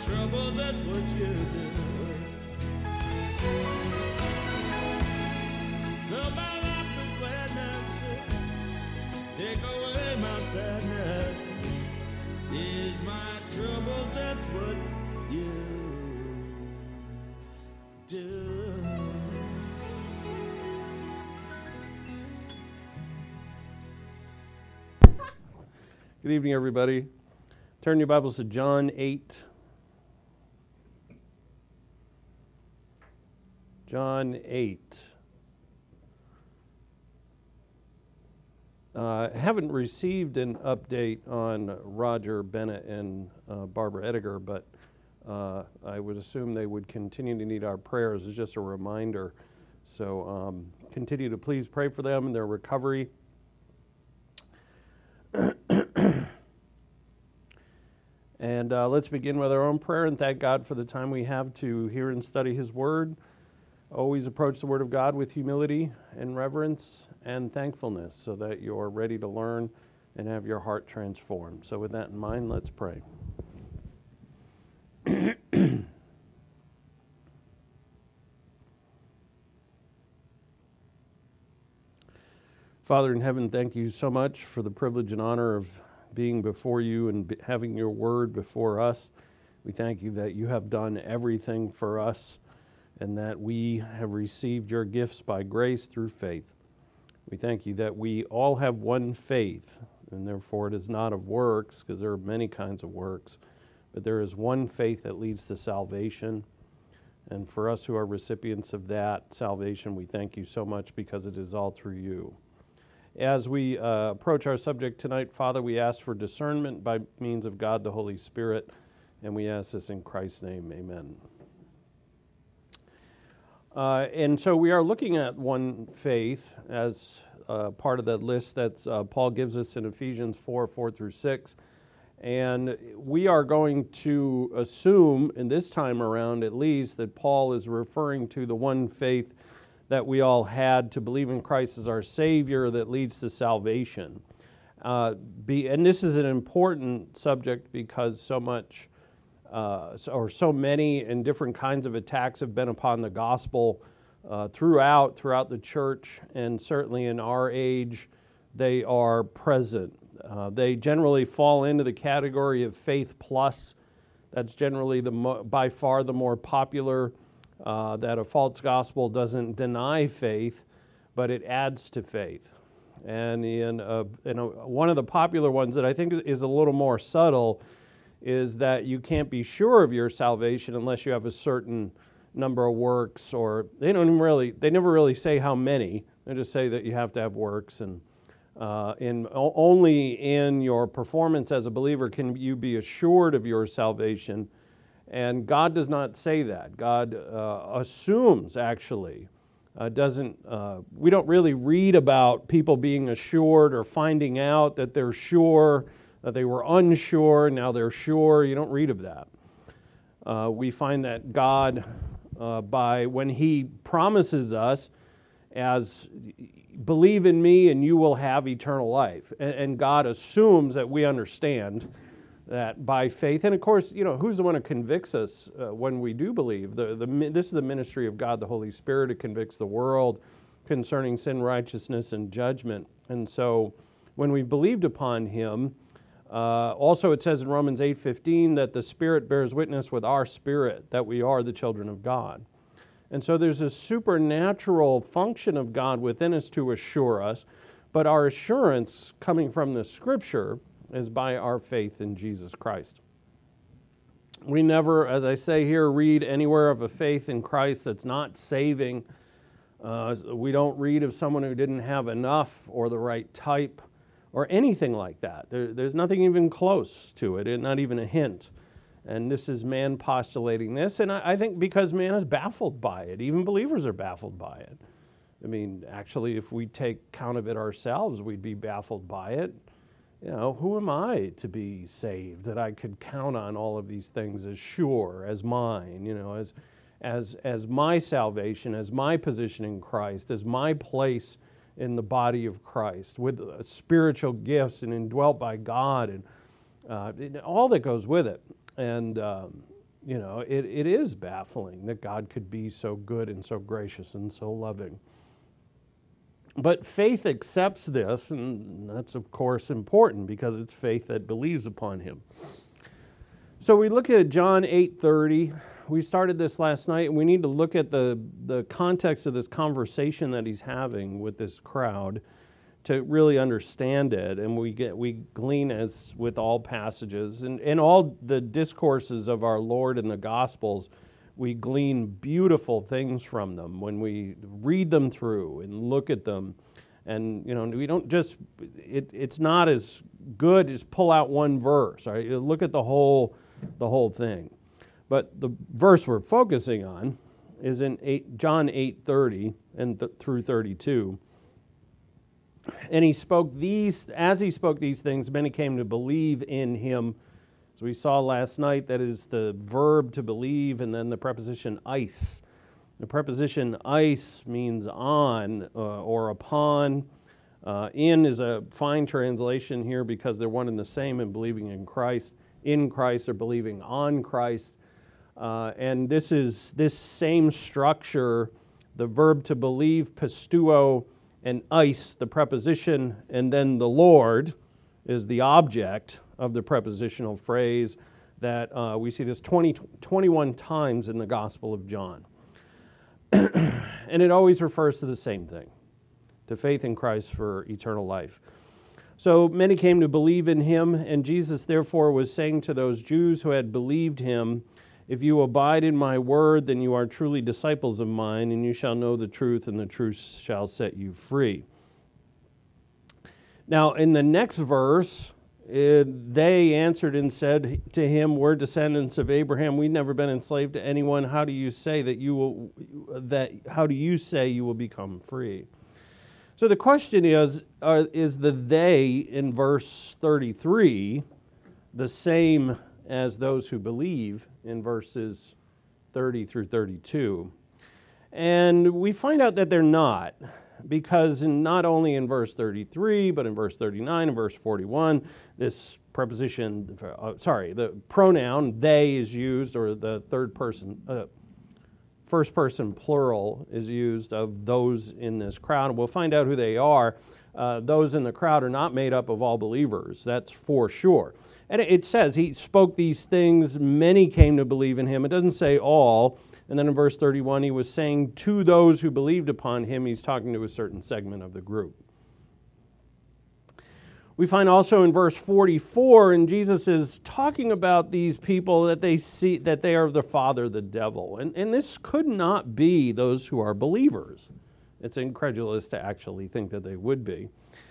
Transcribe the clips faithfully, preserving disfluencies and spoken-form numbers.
trouble, that's what you do. Fill my life with gladness, take away my sadness. Ease my trouble, that's what you do. Good evening, everybody. Turn your Bibles to John eight. John eight. I uh, haven't received an update on Roger Bennett and uh, Barbara Ediger, but uh, I would assume they would continue to need our prayers. It's just a reminder. So um, continue to please pray for them and their recovery. And uh, let's begin with our own prayer and thank God for the time we have to hear and study His Word. Always approach the Word of God with humility and reverence and thankfulness so that you're ready to learn and have your heart transformed. So with that in mind, let's pray. Father in heaven, thank you so much for the privilege and honor of being before you and having your word before us. We thank you that you have done everything for us and that we have received your gifts by grace through faith. We thank you that we all have one faith, and therefore it is not of works, because there are many kinds of works, but there is one faith that leads to salvation. And for us who are recipients of that salvation, we thank you so much because it is all through you. As we uh, approach our subject tonight, Father, we ask for discernment by means of God the Holy Spirit, and we ask this in Christ's name, amen. Uh, and so we are looking at one faith as uh, part of that list that uh, Paul gives us in Ephesians four, four through six. And we are going to assume, in this time around at least, that Paul is referring to the one faith that we all had to believe in Christ as our Savior that leads to salvation. Uh, be, and this is an important subject because so much, uh, or so many and different kinds of attacks have been upon the gospel uh, throughout, throughout the church, and certainly in our age, they are present. Uh, they generally fall into the category of faith plus. That's generally the mo- by far the more popular. Uh, that a false gospel doesn't deny faith, but it adds to faith. And in, a, in a, one of the popular ones that I think is a little more subtle is that you can't be sure of your salvation unless you have a certain number of works, or they don't even really, they never really say how many. They just say that you have to have works, and uh, in only in your performance as a believer can you be assured of your salvation. And God does not say that. God uh, assumes, actually, uh, doesn't. Uh, we don't really read about people being assured or finding out that they're sure, that they were unsure, now they're sure. You don't read of that. Uh, we find that God, uh, by when He promises us, as believe in me and you will have eternal life. And, and God assumes that we understand that by faith, and of course, you know, who's the one who convicts us uh, when we do believe? The, the, this is the ministry of God, the Holy Spirit, who convicts the world concerning sin, righteousness, and judgment. And so when we believed upon Him, uh, also it says in Romans eight fifteen that the Spirit bears witness with our spirit that we are the children of God. And so there's a supernatural function of God within us to assure us, but our assurance coming from the Scripture is by our faith in Jesus Christ. We never, as I say here, read anywhere of a faith in Christ that's not saving. Uh, we don't read of someone who didn't have enough or the right type or anything like that. There, there's nothing even close to it, and not even a hint. And this is man postulating this, and I, I think because man is baffled by it. Even believers are baffled by it. I mean, actually, if we take count of it ourselves, we'd be baffled by it. You know, who am I to be saved that I could count on all of these things as sure, as mine, you know, as as as my salvation, as my position in Christ, as my place in the body of Christ, with uh, spiritual gifts and indwelt by God, and uh, all that goes with it. And um, you know, it, it is baffling that God could be so good and so gracious and so loving. But faith accepts this, and that's, of course, important because it's faith that believes upon him. So we look at John eight thirty. We started this last night, and we need to look at the, the context of this conversation that he's having with this crowd to really understand it. And we get we glean, as with all passages, and, and all the discourses of our Lord in the Gospels, we glean beautiful things from them when we read them through and look at them. And, you know, we don't just, it, it's not as good as pull out one verse, right? You look at the whole, the whole thing. But the verse we're focusing on is in eight, John eight thirty and th- through thirty-two. And he spoke these, as he spoke these things, many came to believe in him. As we saw last night, that is the verb to believe, and then the preposition eis. The preposition eis means on uh, or upon. Uh, in is a fine translation here because they're one and the same in believing in Christ, in Christ, or believing on Christ. Uh, and this is this same structure, the verb to believe, pistuo, and eis, the preposition, and then the Lord is the object of the prepositional phrase that uh, we see this twenty, twenty-one times in the Gospel of John. And it always refers to the same thing, to faith in Christ for eternal life. So many came to believe in him, and Jesus therefore was saying to those Jews who had believed him, "If you abide in my word, then you are truly disciples of mine, and you shall know the truth, and the truth shall set you free." Now, in the next verse, uh, they answered and said to him, "We're descendants of Abraham. We've never been enslaved to anyone. How do you say that you will that? How do you say you will become free?" So the question is: uh, is the "they" in verse thirty-three the same as those who believe in verses thirty through thirty-two? And we find out that they're not, because in, not only in verse thirty-three, but in verse thirty-nine and verse forty-one, this preposition, uh, sorry, the pronoun "they" is used, or the third person, uh, first person plural is used of those in this crowd. And we'll find out who they are. Uh, those in the crowd are not made up of all believers, that's for sure. And it says he spoke these things, many came to believe in him. It doesn't say all. And then in verse thirty-one, he was saying to those who believed upon him, he's talking to a certain segment of the group. We find also in verse forty-four, and Jesus is talking about these people that they see that they are of the father, the devil. And, and this could not be those who are believers. It's incredulous to actually think that they would be.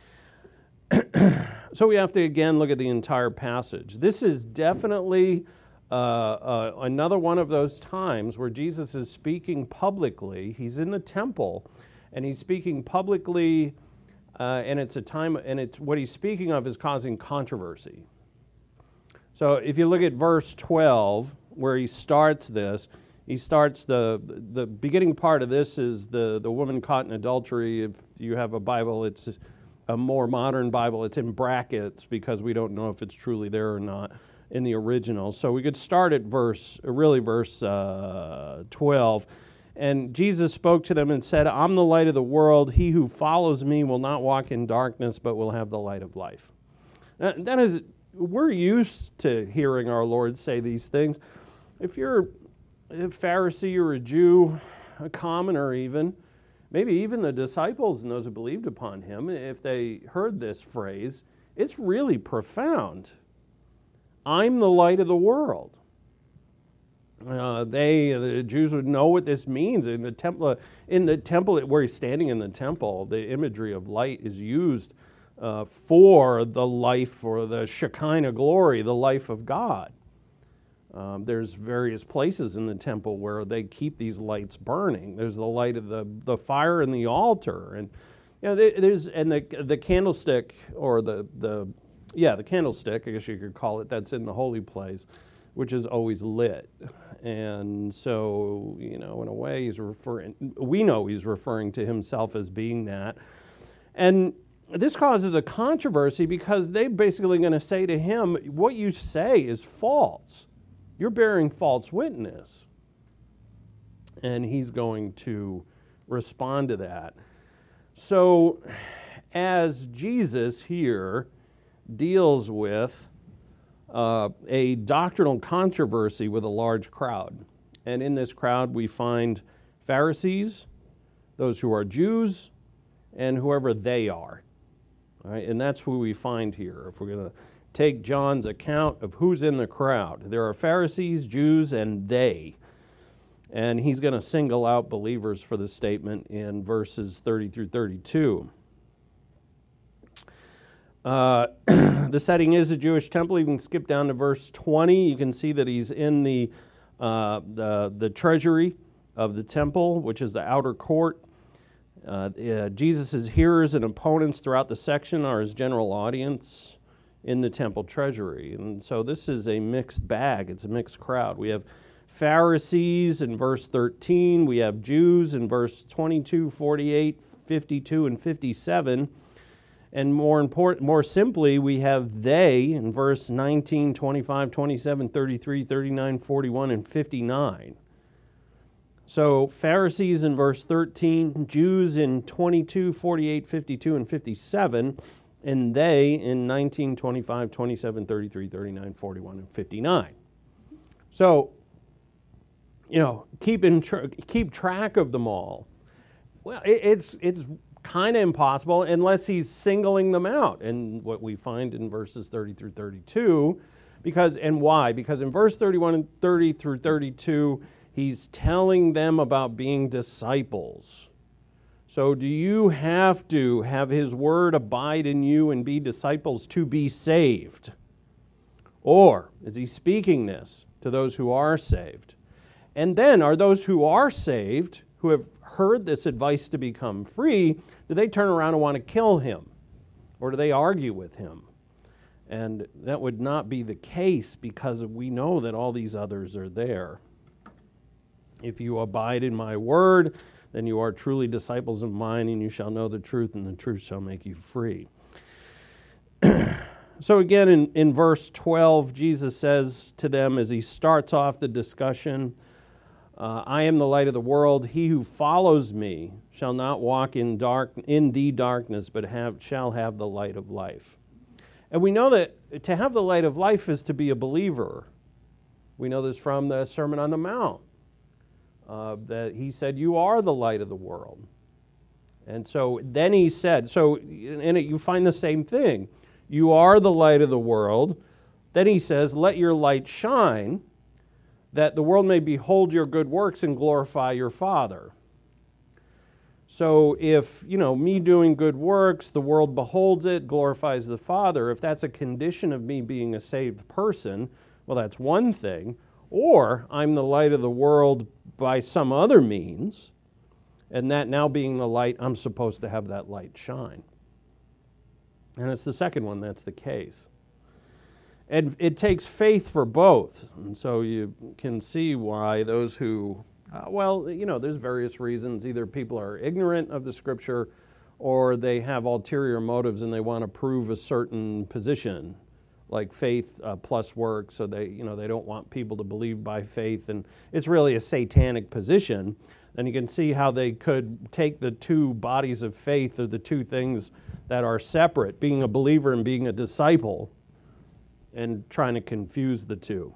So we have to again look at the entire passage. This is definitely uh, uh, another one of those times where Jesus is speaking publicly. He's in the temple, and he's speaking publicly, uh, and it's a time, and it's what he's speaking of is causing controversy. So if you look at verse twelve, where he starts this, he starts the the beginning part of this is the the woman caught in adultery. If you have a Bible, it's a more modern Bible, it's in brackets because we don't know if it's truly there or not in the original. So we could start at verse, really verse uh, twelve. And Jesus spoke to them and said, "I'm the light of the world. He who follows me will not walk in darkness, but will have the light of life." Now, that is, we're used to hearing our Lord say these things. If you're a Pharisee or a Jew, a commoner even, maybe even the disciples and those who believed upon him, if they heard this phrase, it's really profound. I'm the light of the world. Uh, they, the Jews would know what this means. In the temple, in the temple where he's standing in the temple, the imagery of light is used uh, for the life or the Shekinah glory, the life of God. Um, there's various places in the temple where they keep these lights burning. There's the light of the, the fire in the altar, and you know, there's and the the candlestick or the the yeah the candlestick, I guess you could call it, that's in the holy place, which is always lit. And so, you know, in a way, he's referring. We know he's referring to himself as being that, and this causes a controversy because they're basically going to say to him, "What you say is false. you're bearing false witness. And he's going to respond to that. So, as Jesus here deals with uh, a doctrinal controversy with a large crowd, and in this crowd we find Pharisees, those who are Jews, and whoever they are. All right? And that's who we find here. If we're going to take John's account of who's in the crowd, there are Pharisees, Jews, and they. And he's going to single out believers for the statement in verses thirty through thirty-two. Uh, the setting is a Jewish temple. You can skip down to verse twenty. You can see that he's in the, uh, the, the treasury of the temple, which is the outer court. Uh, uh, Jesus' hearers and opponents throughout the section are his general audience in the temple treasury. And so this is a mixed bag. It's a mixed crowd. We have Pharisees in verse thirteen. We have Jews in verse twenty-two, forty-eight, fifty-two, and fifty-seven. And more important, more simply, we have they in verse nineteen, twenty-five, twenty-seven, thirty-three, thirty-nine, forty-one, and fifty-nine. So Pharisees in verse thirteen, Jews in twenty-two, forty-eight, fifty-two, and fifty-seven, and they in nineteen, twenty-five, twenty-seven, thirty-three, thirty-nine, forty-one, and fifty-nine. So, you know, keep in tr- keep track of them all. Well, it, it's it's kind of impossible unless he's singling them out, and what we find in verses thirty through thirty-two, because and why? Because in verse thirty-one and thirty through thirty-two, he's telling them about being disciples. So, do you have to have his word abide in you and be disciples to be saved, or is he speaking this to those who are saved? And then, are those who are saved, who have heard this advice to become free, do they turn around and want to kill him? Or do they argue with him? And that would not be the case, because we know that all these others are there. If you abide in my word, then you are truly disciples of mine, and you shall know the truth, and the truth shall make you free. So again, in, in verse twelve, Jesus says to them as he starts off the discussion, Uh, I am the light of the world. He who follows me shall not walk in dark in the darkness, but have shall have the light of life. And we know that to have the light of life is to be a believer. We know this from the Sermon on the Mount, uh, that he said, "You are the light of the world." And so then he said, so in it you find the same thing. You are the light of the world. Then he says, "Let your light shine, that the world may behold your good works and glorify your Father." So if, you know, me doing good works, the world beholds it, glorifies the Father, if that's a condition of me being a saved person, well, that's one thing. Or I'm the light of the world by some other means, and that now being the light, I'm supposed to have that light shine. And it's the second one that's the case. And it takes faith for both. And so you can see why those who, uh, well, you know, there's various reasons. Either people are ignorant of the Scripture, or they have ulterior motives and they want to prove a certain position, like faith uh, plus works. So they, you know, they don't want people to believe by faith. And it's really a satanic position. And you can see how they could take the two bodies of faith, or the two things that are separate, being a believer and being a disciple, and trying to confuse the two.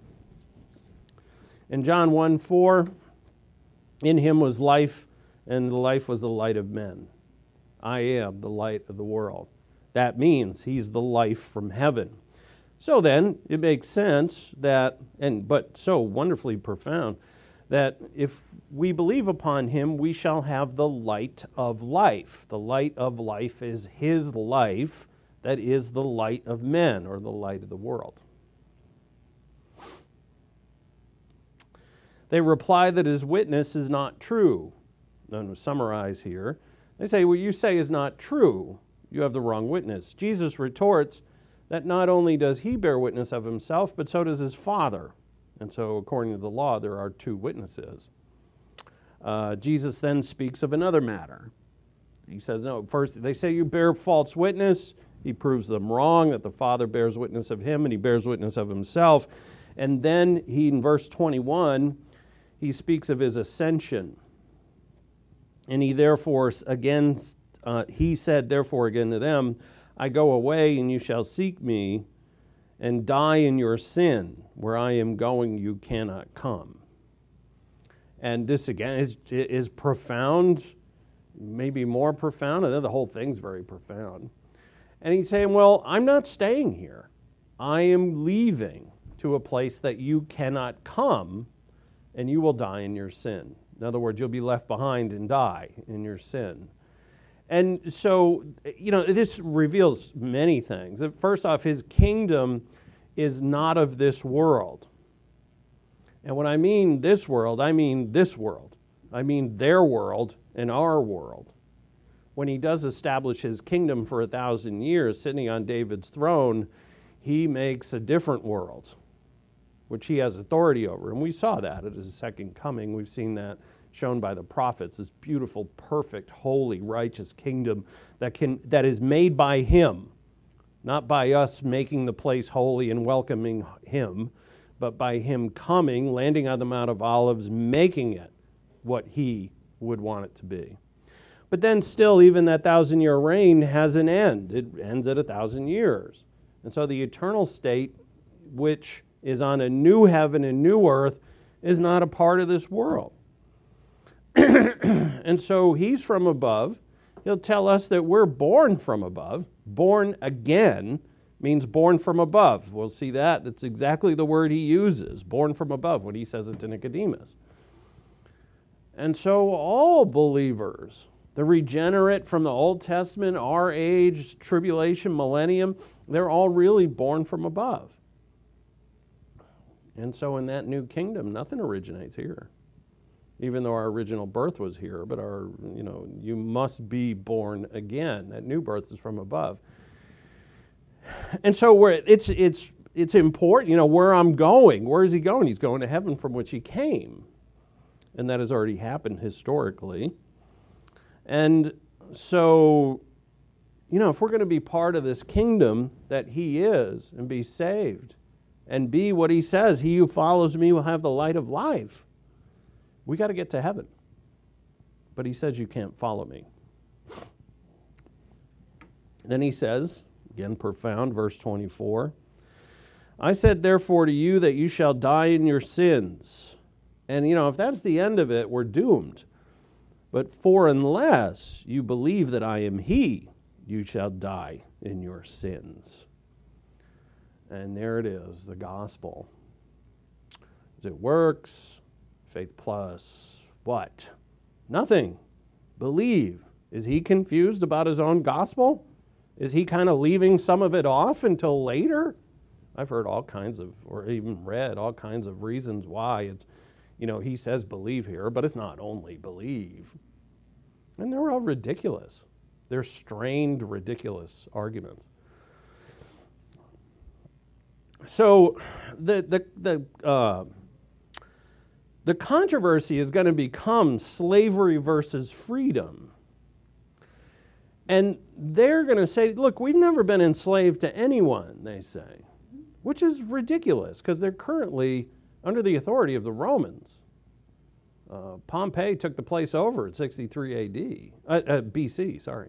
In John one four, in him was life, and the life was the light of men. I am the light of the world. That means he's the life from heaven. So then, it makes sense that, and but so wonderfully profound, that if we believe upon him, we shall have the light of life. The light of life is his life, that is the light of men, or the light of the world. They reply that his witness is not true. I'm going to summarize here. They say, what you say is not true. You have the wrong witness. Jesus retorts that not only does he bear witness of himself, but so does his Father. And so according to the law, there are two witnesses. Uh, Jesus then speaks of another matter. He says, no, first, they say you bear false witness. He proves them wrong, that the Father bears witness of him and he bears witness of himself. And then he, in verse twenty-one, he speaks of his ascension. And he therefore again, uh, he said therefore again to them, I go away and you shall seek me, and die in your sin. Where I am going, you cannot come. And this again is, is profound, maybe more profound. The whole thing's very profound. And he's saying, well, I'm not staying here. I am leaving to a place that you cannot come, and you will die in your sin. In other words, you'll be left behind and die in your sin. And so, you know, this reveals many things. First off, his kingdom is not of this world. And when I mean this world, I mean this world. I mean their world and our world. When he does establish his kingdom for a thousand years, sitting on David's throne, he makes a different world, which he has authority over. And we saw that at his second coming. We've seen that shown by the prophets, this beautiful, perfect, holy, righteous kingdom that can that is made by him, not by us making the place holy and welcoming him, but by him coming, landing on the Mount of Olives, making it what he would want it to be. But then still, even that thousand-year reign has an end. It ends at a thousand years. And so the eternal state, which is on a new heaven and new earth, is not a part of this world. And so he's from above. He'll tell us that we're born from above. Born again means born from above. We'll see that. That's exactly the word he uses, born from above, when he says it to Nicodemus. And so all believers, the regenerate from the Old Testament, our age, tribulation, millennium, they're all really born from above. And so in that new kingdom, nothing originates here. Even though our original birth was here, but our, you know, you must be born again. That new birth is from above. And so we're, it's it's it's important, you know, where I'm going. Where is he going? He's going to heaven from which he came. And that has already happened historically. And so, you know, if we're going to be part of this kingdom that he is and be saved and be what he says, he who follows me will have the light of life, we got to get to heaven. But he says you can't follow me. Then he says, again profound, verse twenty-four, I said therefore to you that you shall die in your sins. And you know, if that's the end of it, we're doomed. But for unless you believe that I am he, you shall die in your sins. And there it is, the gospel. As it works, faith plus what? Nothing. Believe. Is he confused about his own gospel? Is he kind of leaving some of it off until later? I've heard all kinds of, or even read all kinds of reasons why it's, you know, he says believe here, but it's not only believe. And they're all ridiculous. They're strained, ridiculous arguments. So the the the uh, the controversy is going to become slavery versus freedom. And they're going to say, look, we've never been enslaved to anyone, they say, which is ridiculous because they're currently under the authority of the Romans. Uh, Pompey took the place over at sixty-three A D, uh, uh, B C, sorry.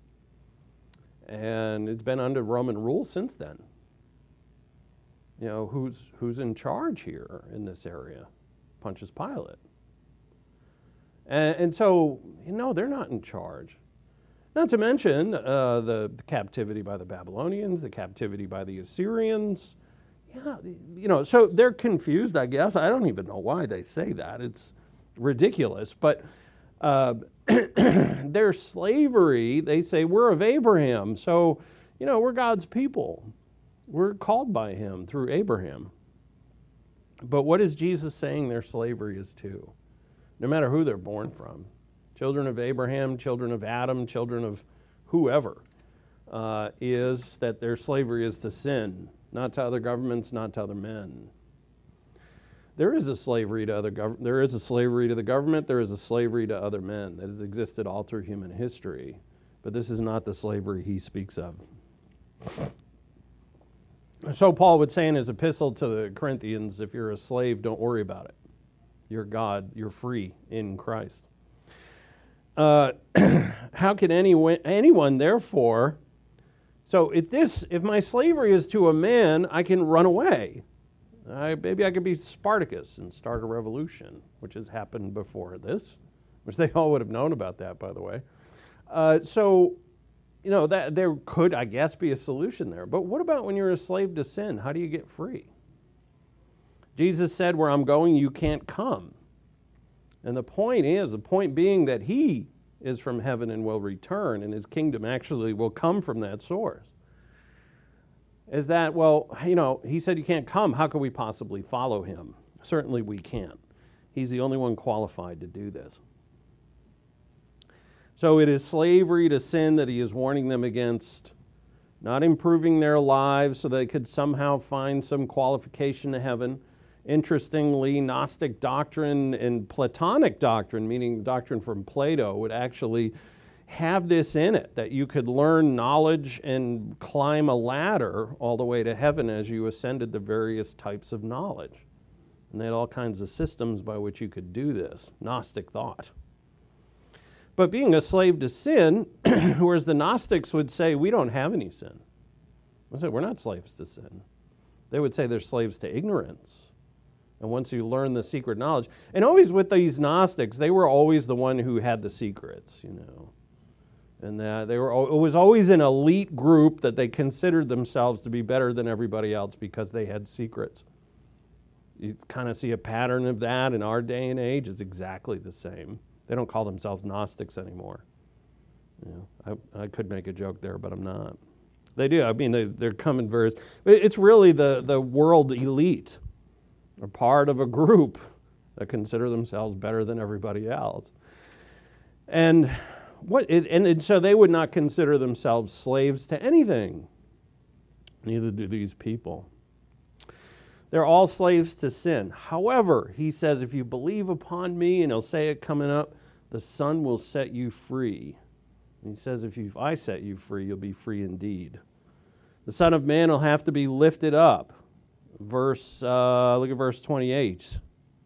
And it's been under Roman rule since then. You know, who's who's in charge here in this area? Pontius Pilate. And, and so, you know, they're not in charge. Not to mention uh, the, the captivity by the Babylonians, the captivity by the Assyrians. Yeah, you know, so they're confused, I guess. I don't even know why they say that. It's ridiculous. But uh, their slavery, they say, we're of Abraham. So, you know, we're God's people. We're called by him through Abraham. But what is Jesus saying their slavery is to? No matter who they're born from. Children of Abraham, children of Adam, children of whoever, uh, is that their slavery is to sin, not to other governments, not to other men. There is a slavery to other gov- there is a slavery to the government, there is a slavery to other men that has existed all through human history. But this is not the slavery he speaks of. So Paul would say in his epistle to the Corinthians, if you're a slave, don't worry about it. You're God, you're free in Christ. Uh, how can anyone, anyone, therefore, so if this, if my slavery is to a man, I can run away. I, maybe I could be Spartacus and start a revolution, which has happened before this, which they all would have known about that, by the way. Uh, so, you know, that there could, I guess, be a solution there. But what about when you're a slave to sin? How do you get free? Jesus said, where I'm going, you can't come. And the point is, the point being that he is from heaven and will return, and his kingdom actually will come from that source. Is that, well, you know, he said you can't come. How could we possibly follow him? Certainly we can't. He's the only one qualified to do this. So it is slavery to sin that he is warning them against, not improving their lives so they could somehow find some qualification to heaven. Interestingly, Gnostic doctrine and Platonic doctrine, meaning doctrine from Plato, would actually have this in it, that you could learn knowledge and climb a ladder all the way to heaven as you ascended the various types of knowledge. And they had all kinds of systems by which you could do this, Gnostic thought. But being a slave to sin, whereas the Gnostics would say, we don't have any sin. I said, we're not slaves to sin. They would say they're slaves to ignorance. And once you learn the secret knowledge, and always with these Gnostics, they were always the one who had the secrets, you know. And uh, they were, it was always an elite group that they considered themselves to be better than everybody else because they had secrets. You kind of see a pattern of that in our day and age. It's exactly the same. They don't call themselves Gnostics anymore. You know, I, I could make a joke there, but I'm not. They do. I mean, they, they're coming various. It's really the, the world elite. They're part of a group that consider themselves better than everybody else. And what? It, and it, so they would not consider themselves slaves to anything. Neither do these people. They're all slaves to sin. However, he says, if you believe upon me, and he'll say it coming up, the Son will set you free. And he says, if, you, if I set you free, you'll be free indeed. The Son of Man will have to be lifted up. Verse, uh, look at verse twenty-eight.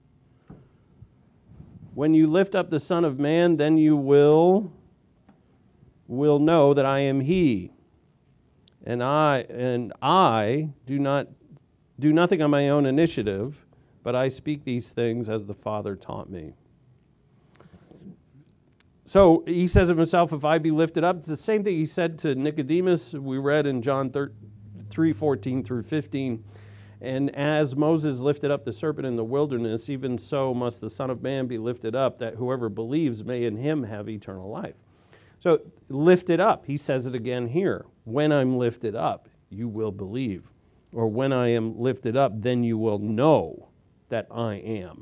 When you lift up the Son of Man, then you will, will know that I am he. And I and I do not do nothing on my own initiative, but I speak these things as the Father taught me. So he says of himself, if I be lifted up, it's the same thing he said to Nicodemus. We read in John three fourteen through fifteen. And as Moses lifted up the serpent in the wilderness, even so must the Son of Man be lifted up, that whoever believes may in him have eternal life. So lifted up, he says it again here. When I'm lifted up, you will believe. Or when I am lifted up, then you will know that I am.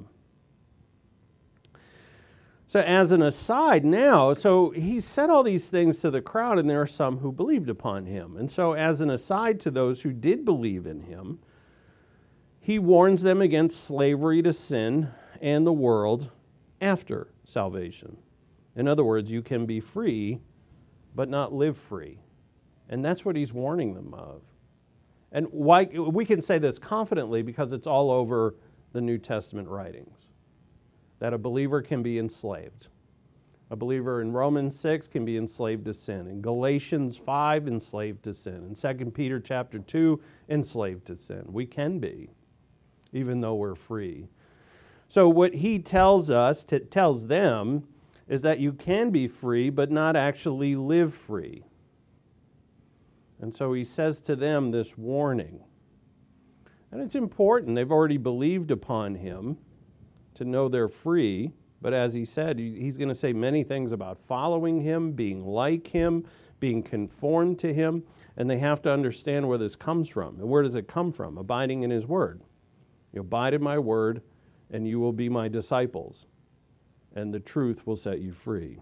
So as an aside now, so he said all these things to the crowd, and there are some who believed upon him. And so as an aside to those who did believe in him, he warns them against slavery to sin and the world after salvation. In other words, you can be free, but not live free. And that's what he's warning them of. And why we can say this confidently because it's all over the New Testament writings, that a believer can be enslaved. A believer in Romans six can be enslaved to sin. In Galatians five, enslaved to sin. In Second Peter chapter two, enslaved to sin. We can be, even though we're free. So what he tells us, to, tells them, is that you can be free, but not actually live free. And so he says to them this warning. And it's important. They've already believed upon him to know they're free. But as he said, he's going to say many things about following him, being like him, being conformed to him. And they have to understand where this comes from. And where does it come from? Abiding in his word. You abide in my word, and you will be my disciples. And the truth will set you free.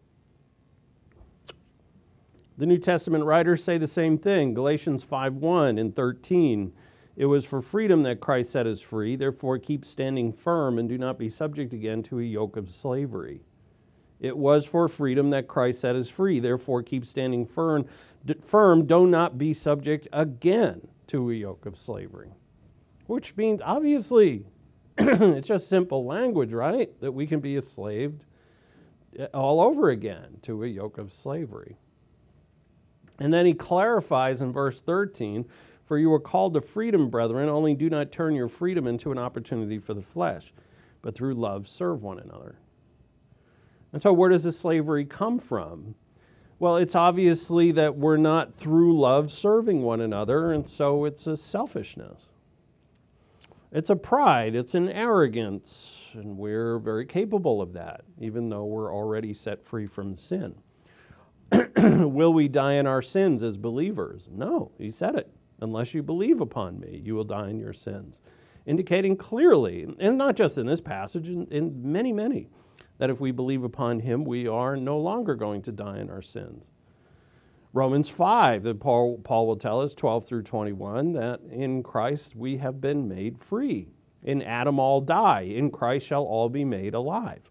The New Testament writers say the same thing. Galatians five one and thirteen. It was for freedom that Christ set us free. Therefore keep standing firm and do not be subject again to a yoke of slavery. It was for freedom that Christ set us free. Therefore keep standing firm. firm. Do not be subject again to a yoke of slavery. Which means, obviously, it's just simple language, right? That we can be enslaved all over again to a yoke of slavery. And then he clarifies in verse thirteen, for you are called to freedom, brethren, only do not turn your freedom into an opportunity for the flesh, but through love serve one another. And so where does this slavery come from? Well, it's obviously that we're not through love serving one another, and so it's a selfishness. It's a pride, it's an arrogance, and we're very capable of that, even though we're already set free from sin. Will we die in our sins as believers? No, he said it. Unless you believe upon me, you will die in your sins. Indicating clearly, and not just in this passage, in, in many, many, that if we believe upon him, we are no longer going to die in our sins. Romans five, that Paul, Paul will tell us, twelve through twenty-one, that in Christ we have been made free. In Adam all die, in Christ shall all be made alive.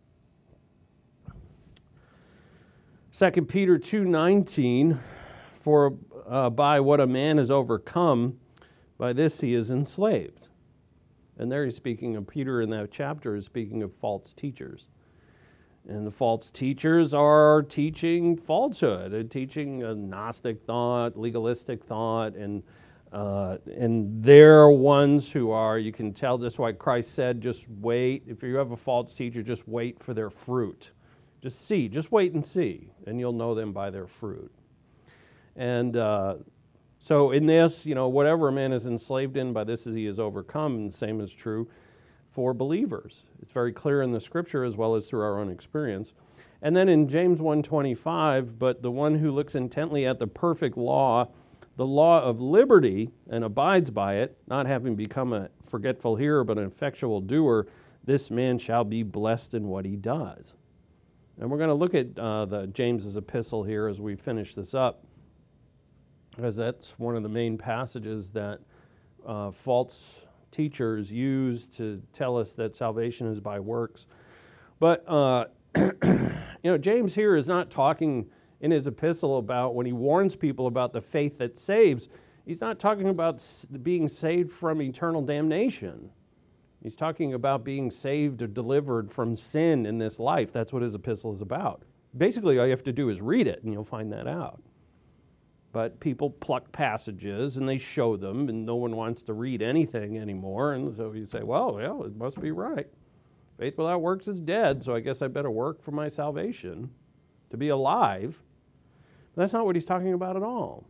Second Peter two nineteen, for uh, by what a man has overcome, by this he is enslaved. And there he's speaking of, Peter in that chapter is speaking of false teachers. And the false teachers are teaching falsehood, they're teaching a Gnostic thought, legalistic thought, and uh, and they're ones who are, you can tell this is why Christ said, just wait. If you have a false teacher, just wait for their fruit. Just see, just wait and see, and you'll know them by their fruit. And uh, so in this, you know, whatever a man is enslaved in, by this he is overcome, and the same is true for believers. It's very clear in the Scripture as well as through our own experience. And then in James one twenty-five, but the one who looks intently at the perfect law, the law of liberty, and abides by it, not having become a forgetful hearer but an effectual doer, this man shall be blessed in what he does. And we're going to look at uh, the James's epistle here as we finish this up, because that's one of the main passages that uh, false teachers use to tell us that salvation is by works. But, uh, you know, James here is not talking in his epistle about, when he warns people about the faith that saves, he's not talking about being saved from eternal damnation. He's talking about being saved or delivered from sin in this life. That's what his epistle is about. Basically, all you have to do is read it, and you'll find that out. But people pluck passages, and they show them, and no one wants to read anything anymore. And so you say, well, yeah, it must be right. Faith without works is dead, so I guess I better work for my salvation to be alive. But that's not what he's talking about at all.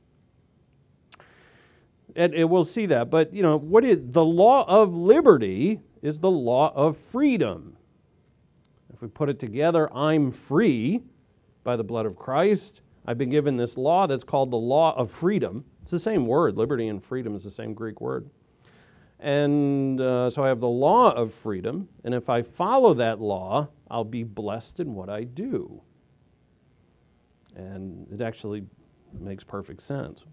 And, and we'll see that. But, you know, what is the law of liberty is the law of freedom. If we put it together, I'm free by the blood of Christ. I've been given this law that's called the law of freedom. It's the same word. Liberty and freedom is the same Greek word. And uh, so I have the law of freedom, and if I follow that law, I'll be blessed in what I do. And it actually makes perfect sense.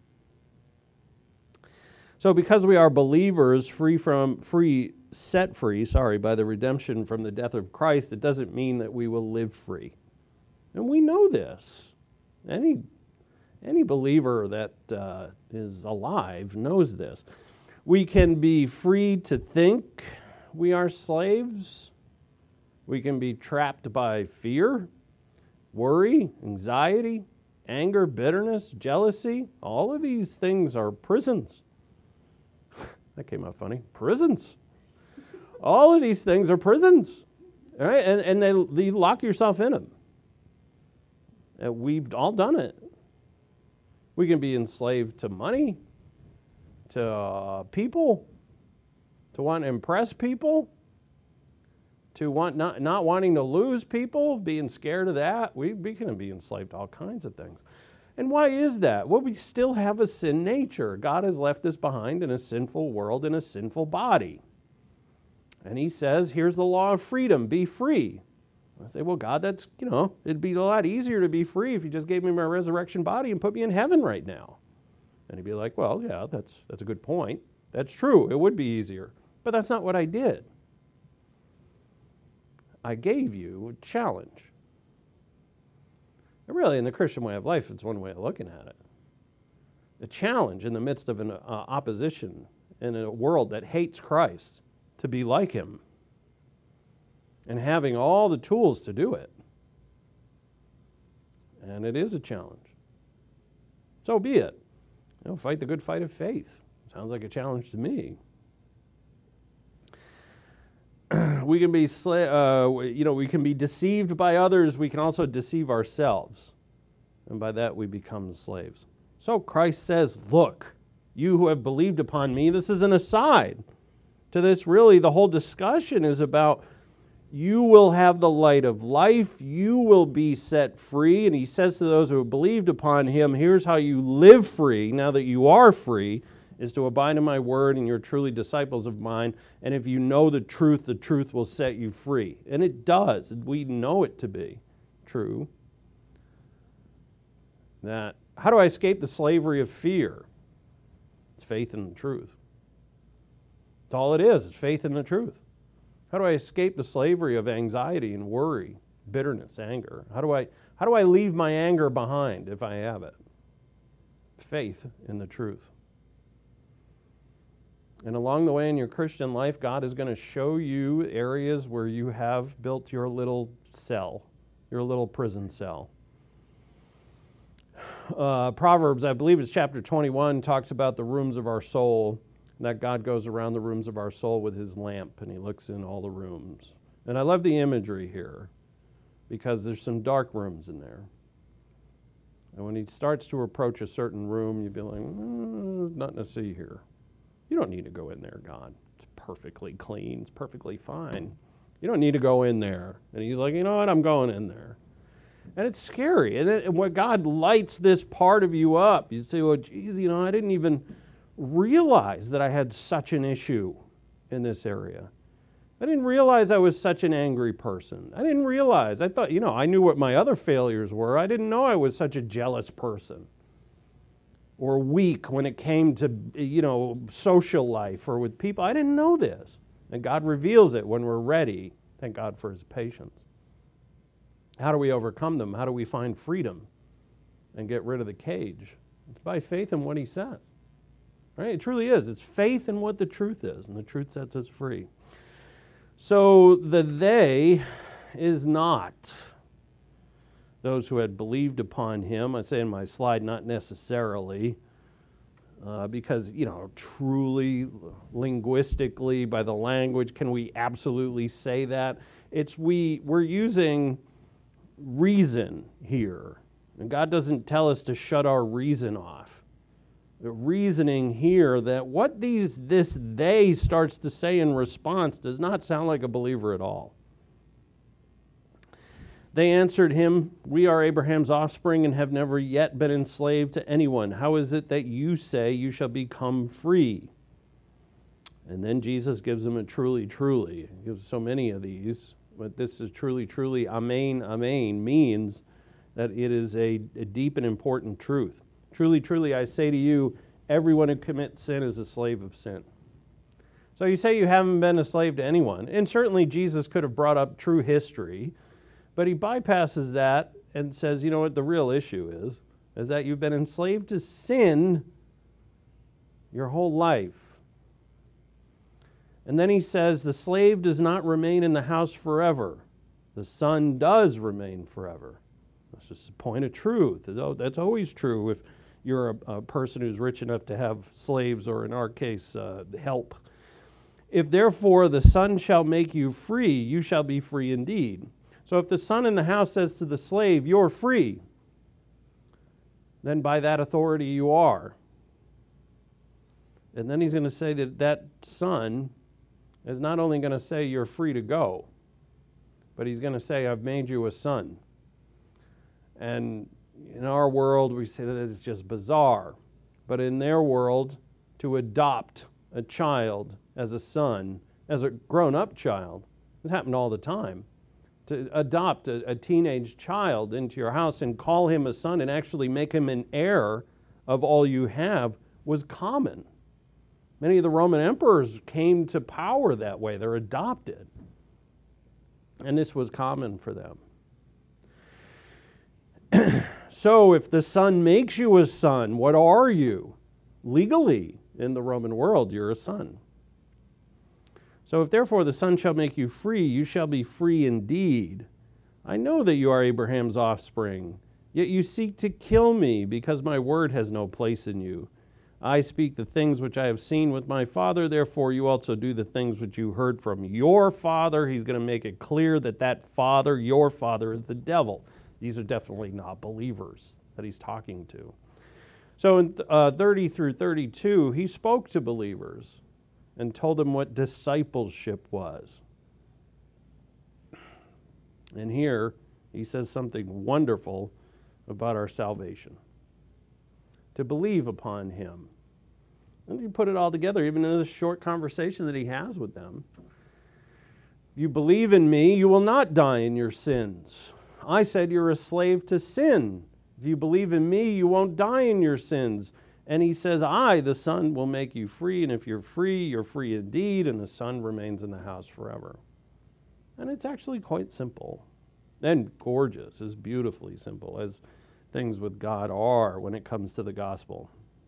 So because we are believers, free from, free, set free, sorry, by the redemption from the death of Christ, it doesn't mean that we will live free. And we know this. Any, any believer that uh, is alive knows this. We can be free to think we are slaves. We can be trapped by fear, worry, anxiety, anger, bitterness, jealousy. All of these things are prisons. That came out funny. Prisons. All of these things are prisons. All right? And, and they, they lock yourself in them. And we've all done it. We can be enslaved to money, to uh, people, to want to impress people, to want not, not wanting to lose people, being scared of that. We, we can be enslaved to all kinds of things. And why is that? Well, we still have a sin nature. God has left us behind in a sinful world, in a sinful body. And he says, here's the law of freedom, be free. I say, well, God, that's, you know, it'd be a lot easier to be free if you just gave me my resurrection body and put me in heaven right now. And he'd be like, well, yeah, that's that's a good point. That's true. It would be easier. But that's not what I did. I gave you a challenge. And really, in the Christian way of life, it's one way of looking at it. a challenge in the midst of an uh, opposition in a world that hates Christ to be like him and having all the tools to do it. And it is a challenge. So be it. You know, fight the good fight of faith. Sounds like a challenge to me. We can be, uh, you know, we can be deceived by others. We can also deceive ourselves, and by that we become slaves. So Christ says, "Look, you who have believed upon me." This is an aside to this. Really, the whole discussion is about you will have the light of life. You will be set free. And he says to those who have believed upon him, here's how you live free now that you are free, is to abide in my word, and you're truly disciples of mine. And if you know the truth, the truth will set you free. And it does. We know it to be true. That, how do I escape the slavery of fear? It's faith in the truth. That's all it is. It's faith in the truth. How do I escape the slavery of anxiety and worry, bitterness, anger? How do I, how do I leave my anger behind if I have it? Faith in the truth. And along the way in your Christian life, God is going to show you areas where you have built your little cell, your little prison cell. Uh, Proverbs, I believe it's chapter twenty-one, talks about the rooms of our soul, that God goes around the rooms of our soul with his lamp, and he looks in all the rooms. And I love the imagery here, because there's some dark rooms in there. And when he starts to approach a certain room, you'd be like, mm, nothing to see here. You don't need to go in there, God. It's perfectly clean. It's perfectly fine. You don't need to go in there. And he's like, you know what? I'm going in there. And it's scary. And, then, and when God lights this part of you up, you say, well, geez, you know, I didn't even realize that I had such an issue in this area. I didn't realize I was such an angry person. I didn't realize. I thought, you know, I knew what my other failures were. I didn't know I was such a jealous person, or weak when it came to, you know, social life or with people. I didn't know this. And God reveals it when we're ready. Thank God for his patience. How do we overcome them? How do we find freedom and get rid of the cage? It's by faith in what he says. Right? It truly is. It's faith in what the truth is, and the truth sets us free. So the they is not those who had believed upon him. I say in my slide, not necessarily, uh, because, you know, truly, linguistically, by the language, can we absolutely say that? It's we, we're using reason here. And God doesn't tell us to shut our reason off. The reasoning here that what these this they starts to say in response does not sound like a believer at all. They answered him, we are Abraham's offspring and have never yet been enslaved to anyone. How is it that you say you shall become free? And then Jesus gives them a truly, truly. He gives so many of these, but this is truly, truly, amen, amen, means that it is a, a deep and important truth. Truly, truly, I say to you, everyone who commits sin is a slave of sin. So you say you haven't been a slave to anyone. And certainly Jesus could have brought up true history, but he bypasses that and says, you know what the real issue is, is that you've been enslaved to sin your whole life. And then he says, the slave does not remain in the house forever. The son does remain forever. That's just a point of truth. That's always true if you're a, a person who's rich enough to have slaves, or in our case, uh, help. If therefore the son shall make you free, you shall be free indeed. So if the son in the house says to the slave, you're free, then by that authority you are. And then he's going to say that that son is not only going to say you're free to go, but he's going to say, I've made you a son. And in our world, we say that it's just bizarre. But in their world, to adopt a child as a son, as a grown-up child, this happened all the time. To adopt a, a teenage child into your house and call him a son and actually make him an heir of all you have was common. Many of the Roman emperors came to power that way. They're adopted. And this was common for them. So if the Son makes you a son, what are you? Legally, in the Roman world, you're a son. So if therefore the Son shall make you free, you shall be free indeed. I know that you are Abraham's offspring, yet you seek to kill me, because my word has no place in you. I speak the things which I have seen with my Father, therefore you also do the things which you heard from your father. He's going to make it clear that that father, your father, is the devil. These are definitely not believers that he's talking to. So in uh, thirty through thirty-two, he spoke to believers and told them what discipleship was. And here he says something wonderful about our salvation. To believe upon him. And you put it all together, even in this short conversation that he has with them. If you believe in me, you will not die in your sins. I said you're a slave to sin. If you believe in me, you won't die in your sins. And he says, I, the Son, will make you free. And if you're free, you're free indeed. And the Son remains in the house forever. And it's actually quite simple. And gorgeous, as beautifully simple as things with God are when it comes to the gospel.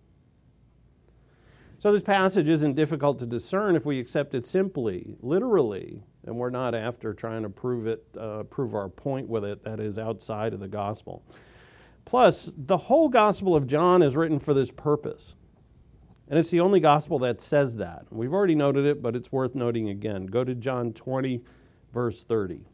So this passage isn't difficult to discern if we accept it simply, literally, and we're not after trying to prove it, uh, prove our point with it that is outside of the gospel. Plus, the whole Gospel of John is written for this purpose. And it's the only gospel that says that. We've already noted it, but it's worth noting again. Go to John twenty, verse thirty.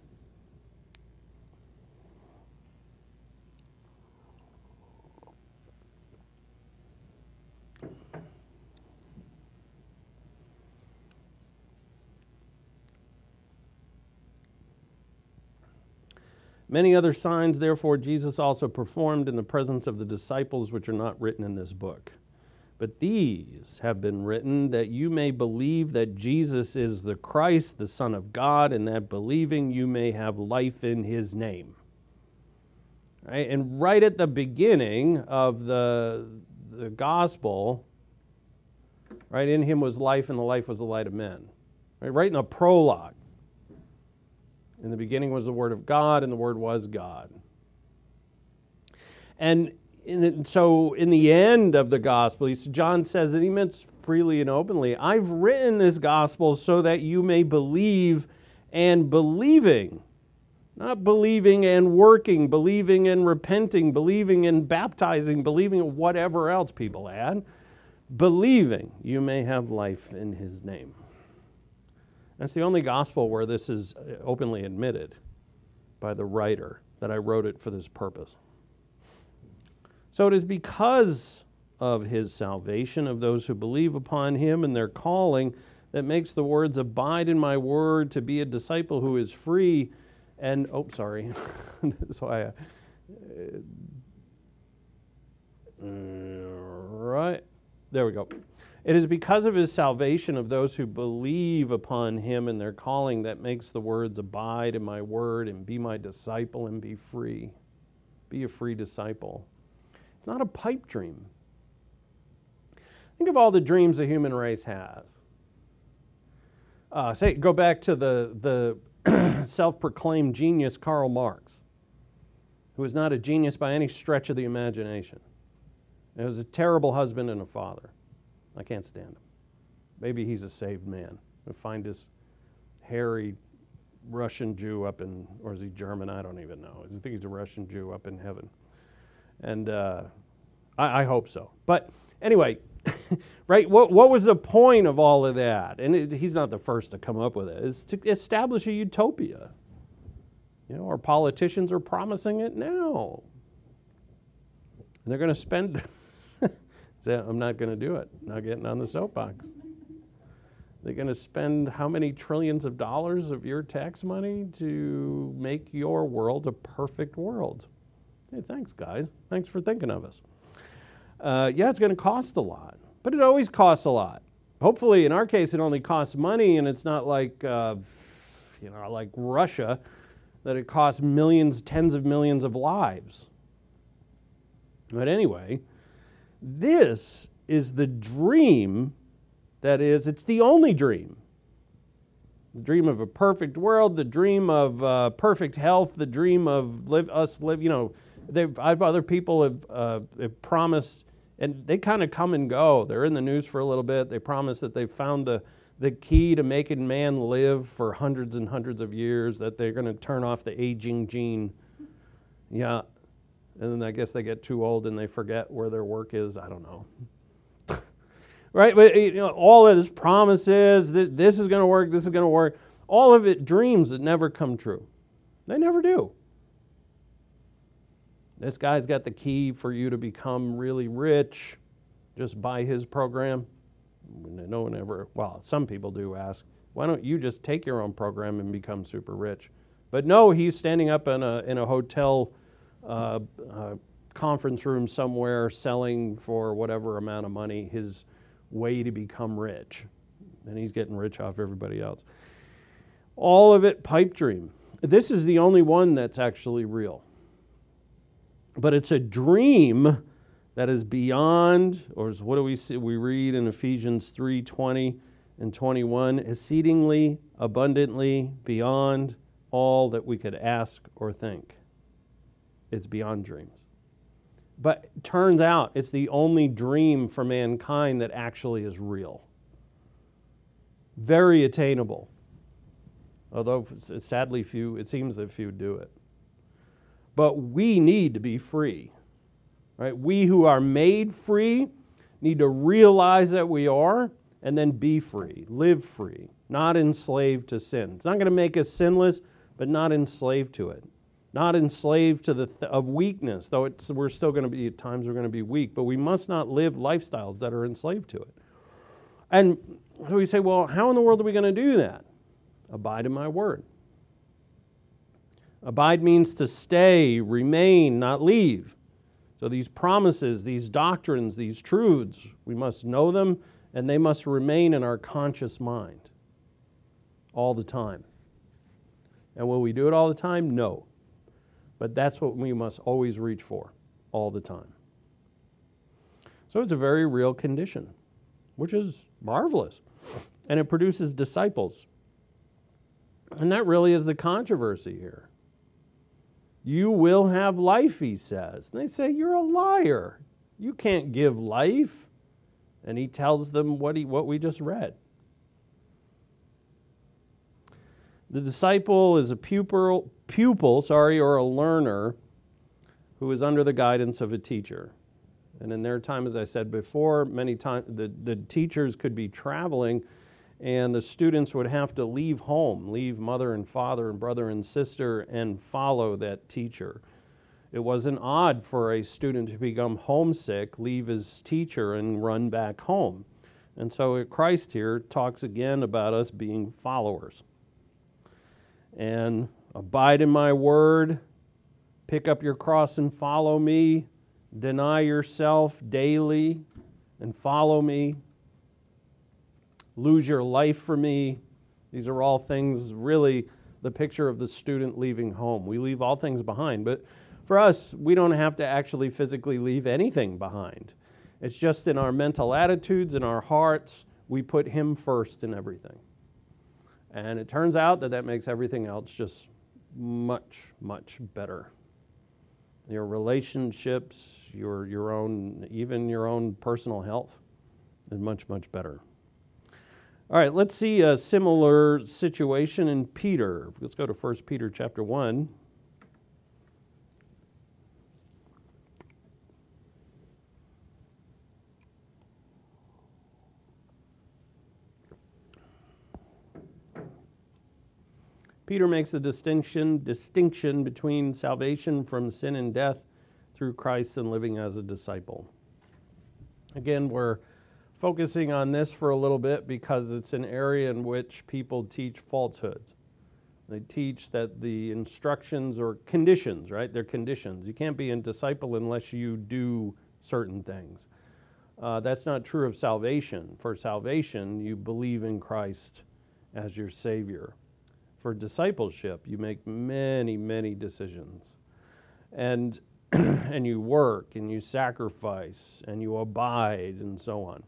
Many other signs, therefore, Jesus also performed in the presence of the disciples, which are not written in this book. But these have been written that you may believe that Jesus is the Christ, the Son of God, and that believing you may have life in his name. Right? And right at the beginning of the, the gospel, right, in him was life, and the life was the light of men. Right, right in the prologue. In the beginning was the Word of God, and the Word was God. And in the, so in the end of the gospel, John says that he meant freely and openly, I've written this gospel so that you may believe and believing. Not believing and working, believing and repenting, believing and baptizing, believing in whatever else people add. Believing you may have life in his name. That's the only gospel where this is openly admitted by the writer, that I wrote it for this purpose. So it is because of his salvation of those who believe upon him and their calling that makes the words abide in my word to be a disciple who is free and, oh, sorry. That's why I, uh, right, there we go. It is because of his salvation of those who believe upon him and their calling that makes the words abide in my word and be my disciple and be free. Be a free disciple. It's not a pipe dream. Think of all the dreams the human race has. Uh, say, go back to the, the self-proclaimed genius Karl Marx, who was not a genius by any stretch of the imagination. He was a terrible husband and a father. I can't stand him. Maybe he's a saved man. I'll find this hairy Russian Jew up in, or is he German? I don't even know. I think he's a Russian Jew up in heaven. And uh, I, I hope so. But anyway, right, what, what was the point of all of that? And it, he's not the first to come up with it. It's to establish a utopia. You know, our politicians are promising it now. And they're going to spend... I'm not going to do it. Not getting on the soapbox. They're going to spend how many trillions of dollars of your tax money to make your world a perfect world? Hey, thanks, guys. Thanks for thinking of us. Uh, yeah, it's going to cost a lot, but it always costs a lot. Hopefully, in our case, it only costs money, and it's not like, uh, you know, like Russia, that it costs millions, tens of millions of lives. But anyway, this is the dream that is, it's the only dream. The dream of a perfect world, the dream of uh, perfect health, the dream of live, us live, you know, They've, I've, other people have, uh, have promised, and they kind of come and go. They're in the news for a little bit. They promise that they've found the, the key to making man live for hundreds and hundreds of years, that they're going to turn off the aging gene. Yeah. And then I guess they get too old and they forget where their work is. I don't know. Right? But you know, all of this promises, that this is going to work, this is going to work. All of it dreams that never come true. They never do. This guy's got the key for you to become really rich. Just buy his program. No one ever, well, some people do ask, why don't you just take your own program and become super rich? But no, he's standing up in a in a hotel uh, uh, conference room somewhere selling for whatever amount of money his way to become rich. And he's getting rich off everybody else. All of it pipe dream. This is the only one that's actually real. But it's a dream that is beyond, or what do we see? We read in Ephesians three twenty and twenty-one, exceedingly abundantly beyond all that we could ask or think. It's beyond dreams. But it turns out it's the only dream for mankind that actually is real. Very attainable. Although sadly few, it seems that few do it. But we need to be free. Right? We who are made free need to realize that we are and then be free, live free, not enslaved to sin. It's not going to make us sinless, but not enslaved to it. Not enslaved to the th- of weakness, though it's, we're still going to be, at times we're going to be weak, but we must not live lifestyles that are enslaved to it. And so we say, well, how in the world are we going to do that? Abide in my word. Abide means to stay, remain, not leave. So these promises, these doctrines, these truths, we must know them, and they must remain in our conscious mind all the time. And will we do it all the time? No. But that's what we must always reach for, all the time. So it's a very real condition, which is marvelous. And it produces disciples. And that really is the controversy here. You will have life, he says. And they say, you're a liar. You can't give life. And he tells them what he what we just read. The disciple is a pupil, pupil, sorry, or a learner who is under the guidance of a teacher. And in their time, as I said before, many times the, the teachers could be traveling and the students would have to leave home, leave mother and father and brother and sister and follow that teacher. It wasn't odd for a student to become homesick, leave his teacher and run back home. And so Christ here talks again about us being followers. And abide in my word, pick up your cross and follow me, deny yourself daily and follow me, lose your life for me. These are all things, really, the picture of the student leaving home. We leave all things behind, but for us, we don't have to actually physically leave anything behind. It's just in our mental attitudes, in our hearts, we put Him first in everything. And it turns out that that makes everything else just much, much better. Your relationships, your your own, even your own personal health is much, much better. All right, let's see a similar situation in Peter. Let's go to First Peter chapter one. Peter makes a distinction, distinction between salvation from sin and death through Christ and living as a disciple. Again, we're focusing on this for a little bit because it's an area in which people teach falsehoods. They teach that the instructions or conditions, right? They're conditions. You can't be a disciple unless you do certain things. Uh, that's not true of salvation. For salvation, you believe in Christ as your Savior. For discipleship, you make many, many decisions. And and you work, and you sacrifice, and you abide, and so on.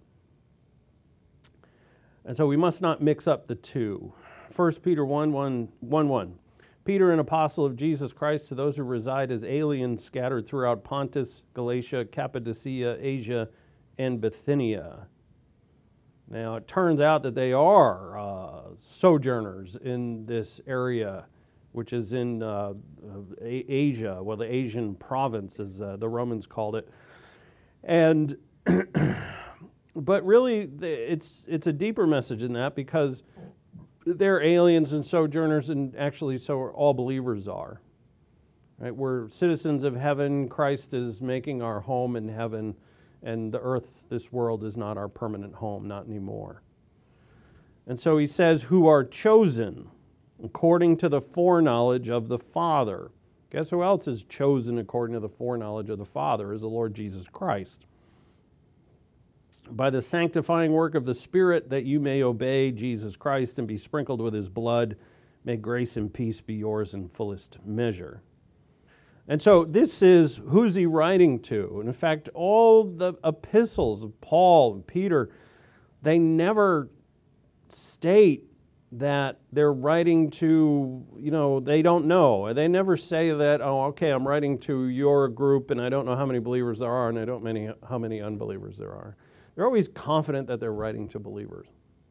And so we must not mix up the two. First Peter one one, one, one. Peter, an apostle of Jesus Christ, to those who reside as aliens scattered throughout Pontus, Galatia, Cappadocia, Asia, and Bithynia. Now, it turns out that they are uh, sojourners in this area, which is in uh, Asia, well, the Asian province, as uh, the Romans called it. And, but really, it's it's a deeper message than that, because they're aliens and sojourners, and actually so all believers are. Right? We're citizens of heaven. Christ is making our home in heaven, and the earth, this world, is not our permanent home, not anymore. And so he says, who are chosen according to the foreknowledge of the Father. Guess who else is chosen according to the foreknowledge of the Father? Is the Lord Jesus Christ. By the sanctifying work of the Spirit, that you may obey Jesus Christ and be sprinkled with his blood, may grace and peace be yours in fullest measure. And so this is, who's he writing to? And in fact, all the epistles of Paul and Peter, they never state that they're writing to, you know, they don't know. They never say that, oh, okay, I'm writing to your group and I don't know how many believers there are and I don't know how many unbelievers there are. They're always confident that they're writing to believers.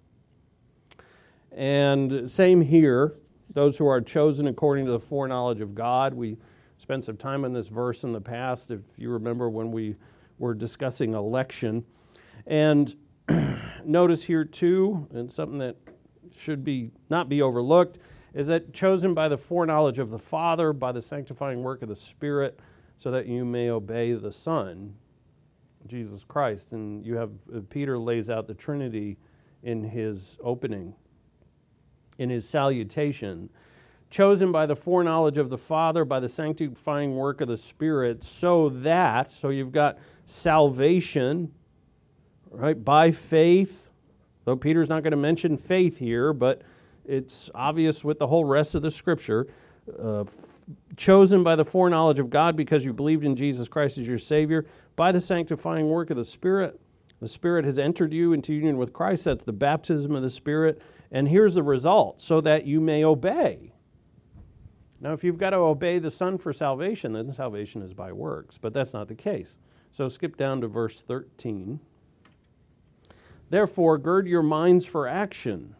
And same here, those who are chosen according to the foreknowledge of God. We spent some time on this verse in the past, if you remember when we were discussing election. And notice here too, and something that should be not be overlooked, is that chosen by the foreknowledge of the Father, by the sanctifying work of the Spirit, so that you may obey the Son, Jesus Christ. And you have, Peter lays out the Trinity in his opening, in his salutation. Chosen by the foreknowledge of the Father, by the sanctifying work of the Spirit, so that, so you've got salvation, right, by faith. Though Peter's not going to mention faith here, but it's obvious with the whole rest of the Scripture. Uh, f- chosen by the foreknowledge of God because you believed in Jesus Christ as your Savior, by the sanctifying work of the Spirit. The Spirit has entered you into union with Christ. That's the baptism of the Spirit. And here's the result, so that you may obey. Now, if you've got to obey the Son for salvation, then salvation is by works. But that's not the case. So skip down to verse thirteen. Therefore, gird your minds for action.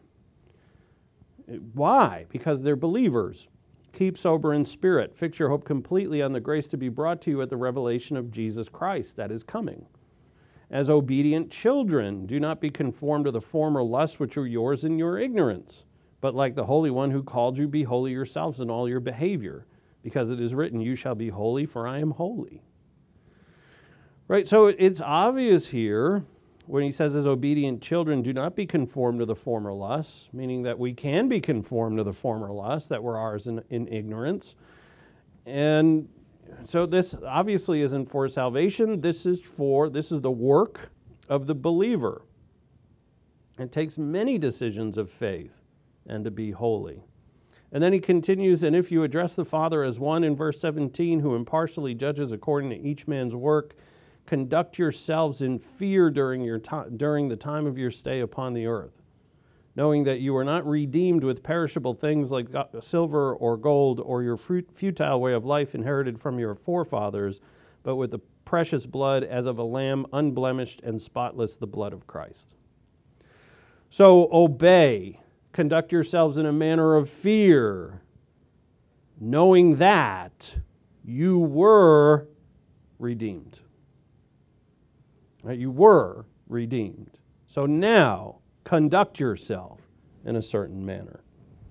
Why? Because they're believers. Keep sober in spirit. Fix your hope completely on the grace to be brought to you at the revelation of Jesus Christ that is coming. As obedient children, do not be conformed to the former lusts which were yours in your ignorance, but like the Holy One who called you, be holy yourselves in all your behavior, because it is written, you shall be holy, for I am holy. Right, so it's obvious here when he says, as obedient children, do not be conformed to the former lusts, meaning that we can be conformed to the former lusts that were ours in, in ignorance. And so this obviously isn't for salvation. This is for, this is the work of the believer. It takes many decisions of faith and to be holy. And then he continues, and if you address the Father as one in verse seventeen, who impartially judges according to each man's work, conduct yourselves in fear during your to- during the time of your stay upon the earth, knowing that you are not redeemed with perishable things like silver or gold or your futile way of life inherited from your forefathers, but with the precious blood as of a lamb, unblemished and spotless, the blood of Christ. So obey, conduct yourselves in a manner of fear, knowing that you were redeemed. Right, you were redeemed. So now, conduct yourself in a certain manner.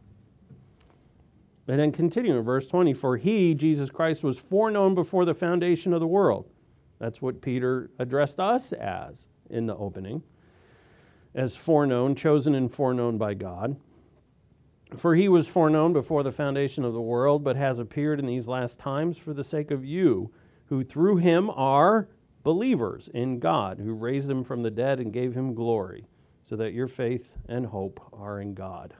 And then continue in verse twenty, for he, Jesus Christ, was foreknown before the foundation of the world. That's what Peter addressed us as in the opening, as foreknown, chosen and foreknown by God. For he was foreknown before the foundation of the world, but has appeared in these last times for the sake of you, who through him are believers in God, who raised him from the dead and gave him glory, so that your faith and hope are in God.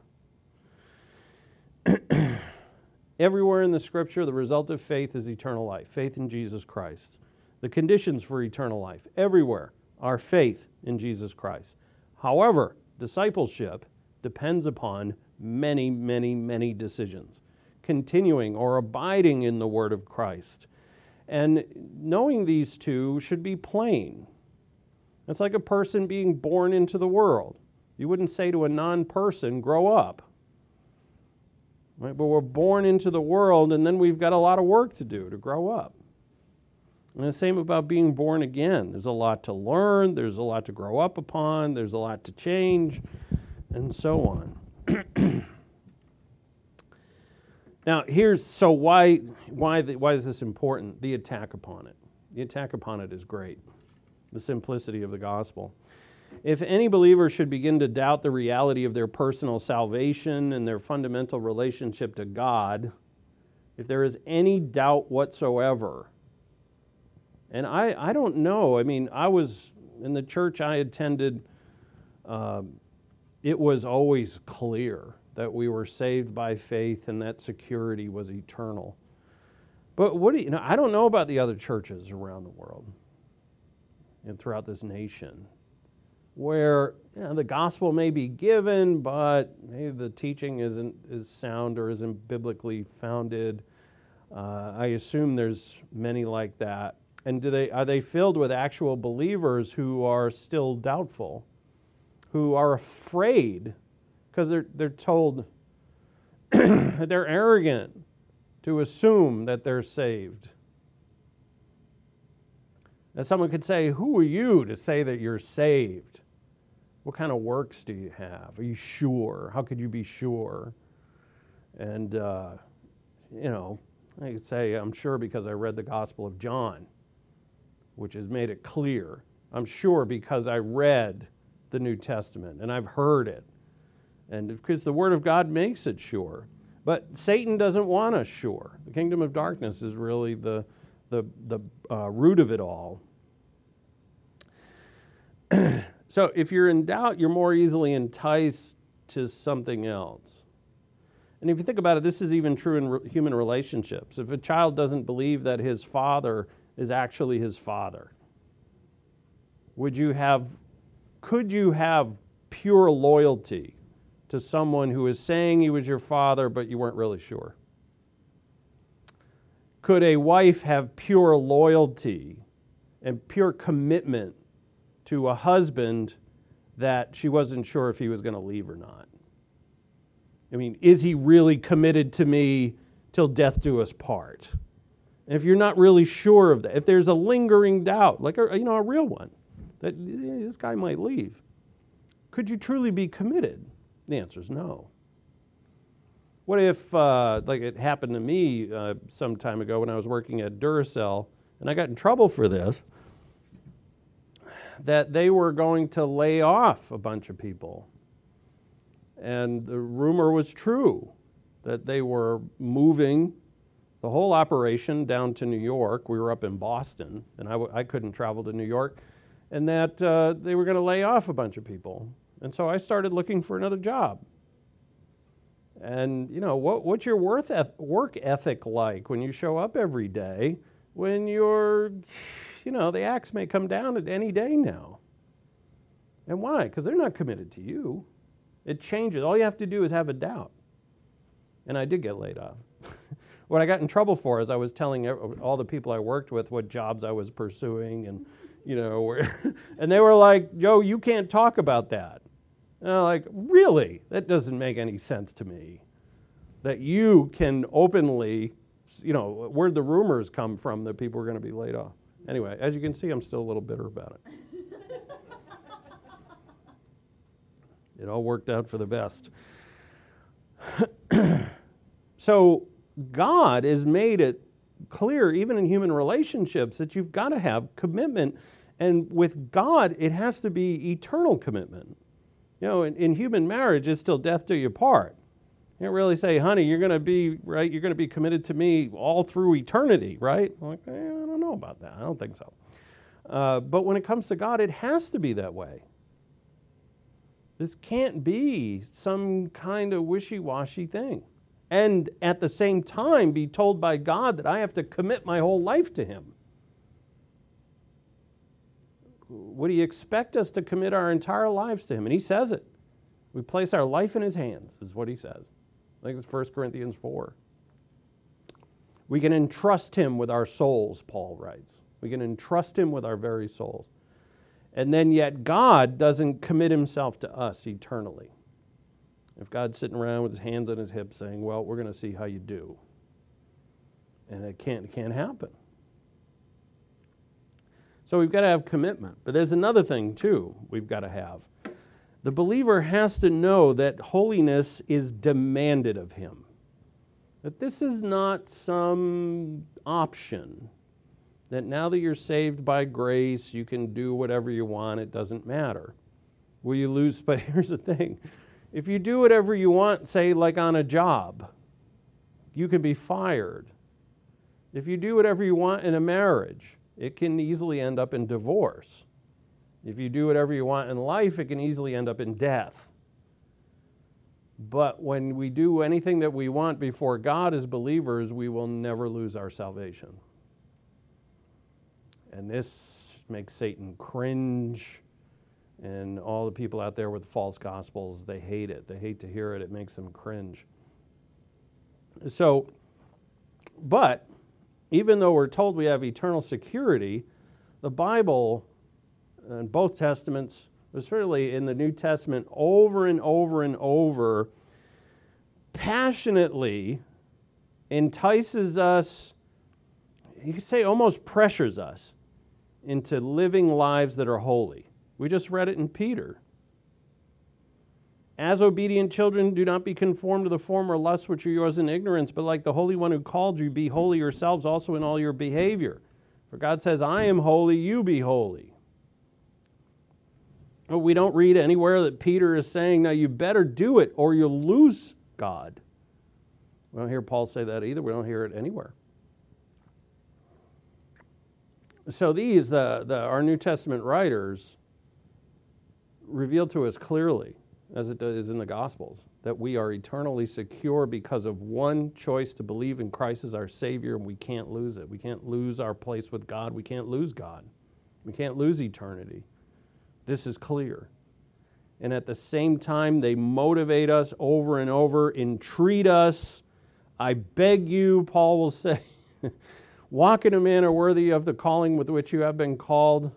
Everywhere in the Scripture, the result of faith is eternal life, faith in Jesus Christ. The conditions for eternal life, everywhere, are faith in Jesus Christ. However, discipleship depends upon many, many, many decisions. continuing or abiding in the Word of Christ. And knowing these two should be plain. It's like a person being born into the world. You wouldn't say to a non-person, grow up. Right? But we're born into the world, and then we've got a lot of work to do to grow up. And the same about being born again. There's a lot to learn, there's a lot to grow up upon, there's a lot to change, and so on. Now, here's, so why, why, the, why is this important? The attack upon it. The attack upon it is great. The simplicity of the gospel. If any believer should begin to doubt the reality of their personal salvation and their fundamental relationship to God, if there is any doubt whatsoever, and I, I don't know, I mean, I was, in the church I attended, uh, it was always clear that we were saved by faith and that security was eternal. But what do you, you know, I don't know about the other churches around the world and throughout this nation, where you know, the gospel may be given, but maybe the teaching isn't is sound or isn't biblically founded. Uh, I assume there's many like that. And do they are they filled with actual believers who are still doubtful, who are afraid because they're they're told they're arrogant to assume that they're saved? And someone could say, who are you to say that you're saved? What kind of works do you have? Are you sure? How could you be sure? And, uh, you know, I could say, I'm sure because I read the Gospel of John, which has made it clear. I'm sure because I read the New Testament and I've heard it. And because the Word of God makes it sure. But Satan doesn't want us sure. The kingdom of darkness is really the, the, the uh, root of it all. So if you're in doubt, you're more easily enticed to something else. And if you think about it, this is even true in re- human relationships. If a child doesn't believe that his father is actually his father, would you have, could you have pure loyalty to someone who is saying he was your father, but you weren't really sure? Could a wife have pure loyalty and pure commitment to a husband that she wasn't sure if he was going to leave or not? I mean, is he really committed to me till death do us part? And if you're not really sure of that, if there's a lingering doubt, like a, you know, a real one, that eh, this guy might leave, could you truly be committed? The answer is no. What if, uh, like it happened to me uh, some time ago when I was working at Duracell, and I got in trouble for this, that they were going to lay off a bunch of people. And the rumor was true, that they were moving the whole operation down to New York. We were up in Boston, and I, w- I couldn't travel to New York, and that uh, they were going to lay off a bunch of people. And so I started looking for another job. And, you know, what, what's your worth eth- work ethic like when you show up every day, when you're, you know, the axe may come down at any day now? And why? Because they're not committed to you. It changes. All you have to do is have a doubt. And I did get laid off. What I got in trouble for is I was telling all the people I worked with what jobs I was pursuing, and, you know, where, and they were like, Joe, you can't talk about that. And I'm like, really? That doesn't make any sense to me. That you can openly, you know, where'd the rumors come from that people were going to be laid off? Anyway, as you can see, I'm still a little bitter about it. It all worked out for the best. So God has made it clear, even in human relationships, that you've got to have commitment. And with God, it has to be eternal commitment. You know, in, in human marriage, it's till death do you part. You don't really say, honey, you're going to be, right, you're going to be committed to me all through eternity, right? I'm like, eh, I don't know about that. I don't think so. Uh, but when it comes to God, it has to be that way. This can't be some kind of wishy-washy thing. And at the same time, be told by God that I have to commit my whole life to Him. Would He expect us to commit our entire lives to Him? And He says it. We place our life in His hands, is what He says. I think it's First Corinthians four. We can entrust him with our souls, Paul writes. We can entrust him with our very souls. And then yet God doesn't commit himself to us eternally. If God's sitting around with his hands on his hips saying, well, we're going to see how you do. And it can't, it can't happen. So we've got to have commitment. But there's another thing, too, we've got to have. The believer has to know that holiness is demanded of him. That this is not some option. That now that you're saved by grace, you can do whatever you want, it doesn't matter. Will you lose? But here's the thing. If you do whatever you want, say like on a job, you can be fired. If you do whatever you want in a marriage, it can easily end up in divorce. If you do whatever you want in life, it can easily end up in death. But when we do anything that we want before God as believers, we will never lose our salvation. And this makes Satan cringe. And all the people out there with false gospels, they hate it. They hate to hear it. It makes them cringe. So, but even though we're told we have eternal security, the Bible, in both Testaments, especially in the New Testament, over and over and over, passionately entices us, you could say almost pressures us, into living lives that are holy. We just read it in Peter. As obedient children, do not be conformed to the former lusts which are yours in ignorance, but like the Holy One who called you, be holy yourselves also in all your behavior. For God says, I am holy, you be holy. But we don't read anywhere that Peter is saying, now you better do it or you'll lose God. We don't hear Paul say that either. We don't hear it anywhere. So these, the, the our New Testament writers, reveal to us clearly, as it is in the Gospels, that we are eternally secure because of one choice to believe in Christ as our Savior, and we can't lose it. We can't lose our place with God. We can't lose God. We can't lose eternity. This is clear. And at the same time, they motivate us over and over, entreat us. I beg you, Paul will say, walk in a manner worthy of the calling with which you have been called.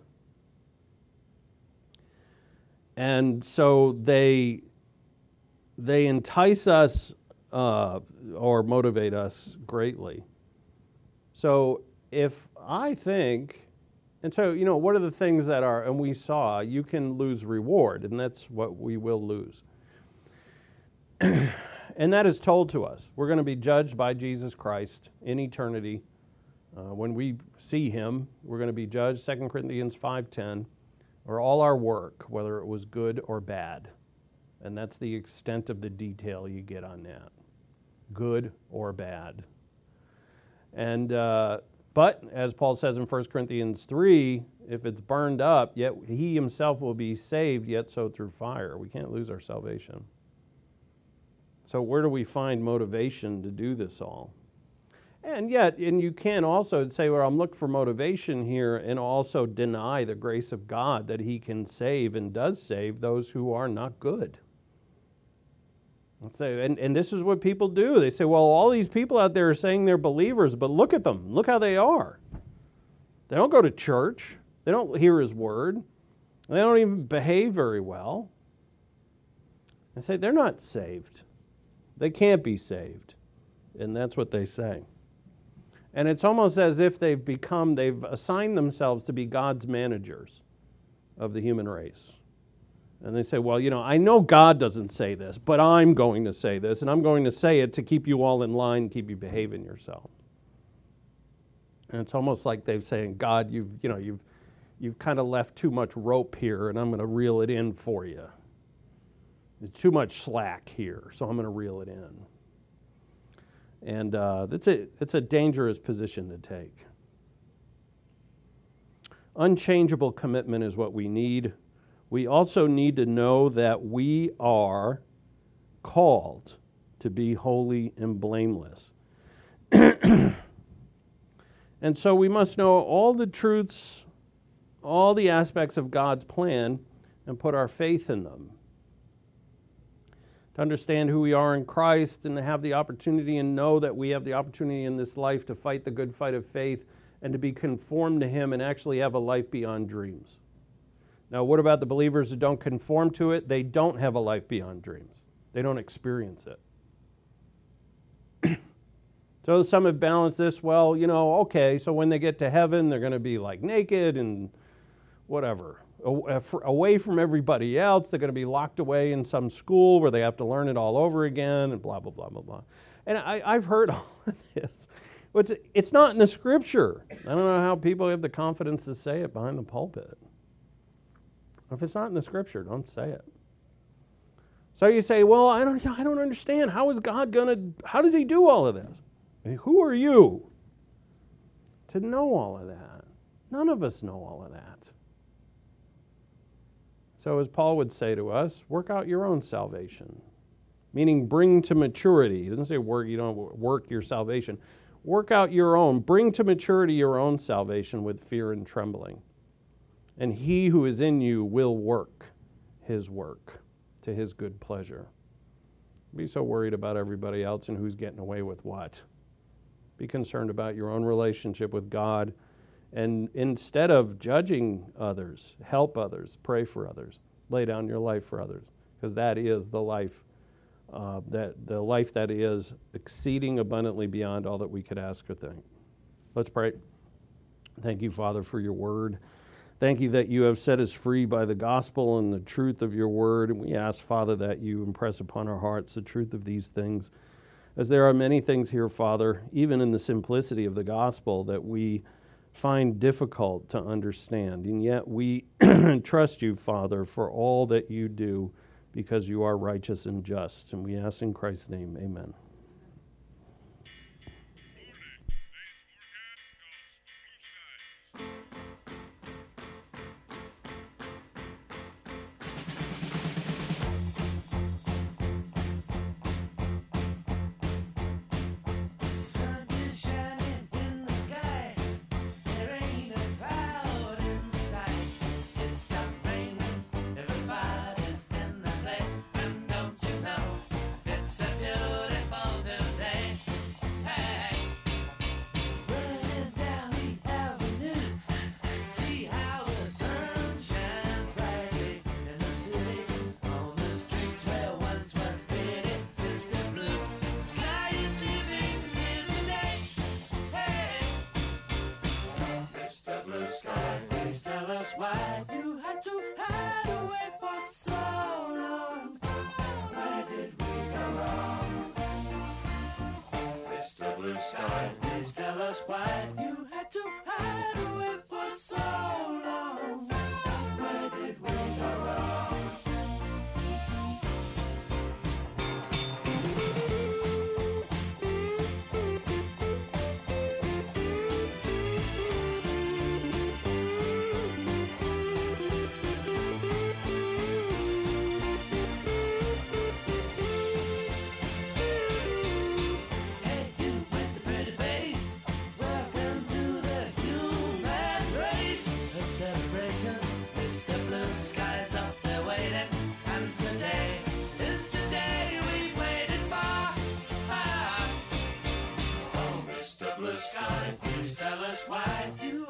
And so they they entice us uh, or motivate us greatly. So if I think, and so, you know, what are the things that are, and we saw, you can lose reward, and that's what we will lose. And that is told to us. We're going to be judged by Jesus Christ in eternity. Uh, when we see him, we're going to be judged, Second Corinthians five ten. Or all our work, whether it was good or bad. And that's the extent of the detail you get on that. Good or bad. And uh, but, as Paul says in First Corinthians three, if it's burned up, yet he himself will be saved, yet so through fire. We can't lose our salvation. So where do we find motivation to do this all? And yet, and you can also say, well, I'm looking for motivation here and also deny the grace of God that he can save and does save those who are not good. Let's say, and, and this is what people do. They say, well, all these people out there are saying they're believers, but look at them. Look how they are. They don't go to church. They don't hear his word. They don't even behave very well. I say, they're not saved. They can't be saved. And that's what they say. And it's almost as if they've become, they've assigned themselves to be God's managers of the human race. And they say, well, you know, I know God doesn't say this, but I'm going to say this, and I'm going to say it to keep you all in line, keep you behaving yourself. And it's almost like they're saying, God, you've, you know, you've, you've kind of left too much rope here, and I'm going to reel it in for you. There's too much slack here, so I'm going to reel it in. And uh, it's a, it's a dangerous position to take. Unchangeable commitment is what we need. We also need to know that we are called to be holy and blameless. And so we must know all the truths, all the aspects of God's plan, and put our faith in them. to understand who we are in Christ and to have the opportunity and know that we have the opportunity in this life to fight the good fight of faith and to be conformed to Him and actually have a life beyond dreams. Now, what about the believers who don't conform to it? They don't have a life beyond dreams. They don't experience it. So some have balanced this, well, you know, okay, so when they get to heaven, they're going to be like naked and whatever, away from everybody else. They're going to be locked away in some school where they have to learn it all over again and blah, blah, blah, blah, blah. And I, I've heard all of this. It's, it's not in the Scripture. I don't know how people have the confidence to say it behind the pulpit. If it's not in the Scripture, don't say it. So you say, well, I don't, I don't understand. How is God going to, how does He do all of this? I mean, who are you to know all of that? None of us know all of that. So as Paul would say to us, work out your own salvation, meaning bring to maturity. He doesn't say work, you don't work your salvation. Work out your own, bring to maturity your own salvation with fear and trembling. And He who is in you will work His work to His good pleasure. Be so worried about everybody else and who's getting away with what. Be concerned about your own relationship with God. And instead of judging others, help others, pray for others, lay down your life for others, because that is the life, uh, that the life that is exceeding abundantly beyond all that we could ask or think. Let's pray. Thank you, Father, for your word. Thank you that you have set us free by the gospel and the truth of your word. And we ask, Father, that you impress upon our hearts the truth of these things. As there are many things here, Father, even in the simplicity of the gospel, that we find difficult to understand. And yet we trust you, Father, for all that you do, because you are righteous and just. And we ask in Christ's name, amen. Why you had to hide away for so long? Where did we go wrong? Mister Blue Sky, please tell us why you had to hide away for so long. Where did we go wrong? Sky, please tell us why you